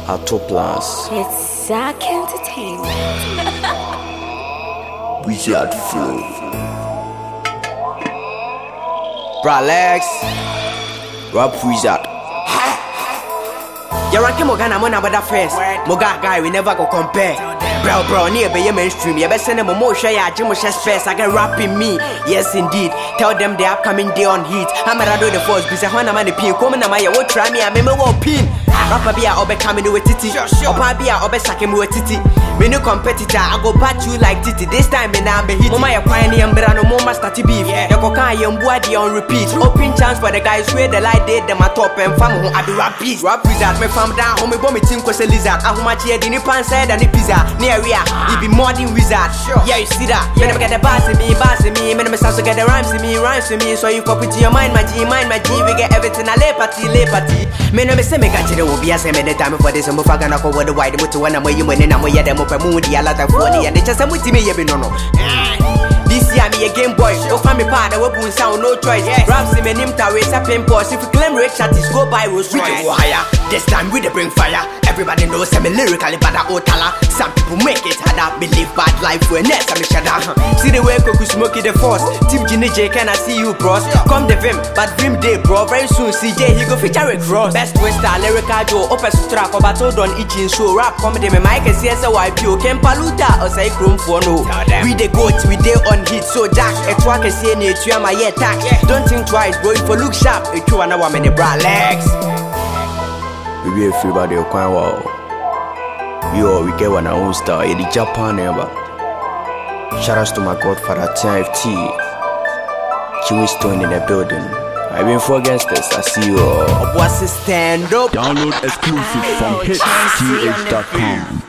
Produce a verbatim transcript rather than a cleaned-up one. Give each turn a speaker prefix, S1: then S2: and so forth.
S1: Atoplas.
S2: It's Zach Entertainment.
S1: Wizard Flow. Bralex. Rap Wizard.
S3: You're ranking Mogana Mona with that first. Moga guy, we never go compare. Bro, bro, near be mainstream. You better send them a more share. Jim space. I can rap in me. Yes, indeed. Tell them the upcoming day on heat. I'm a do the force. Because I want a man to pin. Come on, I won't try me. I remember what pin. Rapper be a obe coming with titi. Opa be a obe sakim with titi. Me no competitor. I go bat you like titi. This time me now be hit. Mama ya pioneer mbera no more master beef. Ya koka ya mbwadi on repeat. Open chance for the guys where the light dead them at top and fam who I do rap beat. Rap wizard me fam down. Home me bomb me team cause a lizard. I huma chia di ni pan side and ni pizza. Near we are. He be more than wizard. Yeah, you see that. Me never get the bass in me, bass in me. Me never start to get the rhymes in me, rhymes in me. So you pop it to your mind, my G, mind, my G. We get everything a lay party, lay party. Me never say me got you. Be a same the time for this. I'm gonna go with the white motor when I'm way you money. I'm way them up a moody. A lot of funny and they just some with me. You no no. This year me a Game Boy. Oh, family part the weapon sound no choice. Raps in me name taways a pen pause. If you claim rich artists go by Rolls Royce. We go higher. This time we dey bring fire. Everybody knows I'm lyrically bad at Otala. Some people make it harder. Believe bad life when next I'm shut down. See the way Koku smoky the force. Team Ginny J, can I see you bros? Come the Vim, but Vim Day bro. Very soon C J he go feature Rick Ross. Best twister, lyrical Joe, Opus track, or battle done itching show. Rap comedy, me mic and C S A Y P O. Ken Paluta or say Chrome for no. We the goat, we dey on hit. So Jack, a track is saying it to my year tax. Don't think twice, bro. If you look sharp, it you an hour many bra legs.
S1: We be a free body of Kwan Wow. Yo, we get one our own star. Yeah, the Japan ever. Shout outs to my godfather, T F T. Kiwi Stone in the building. I've been for gangsters. I see you all.
S3: What's the stand up?
S4: Download exclusive from hits T H dot com.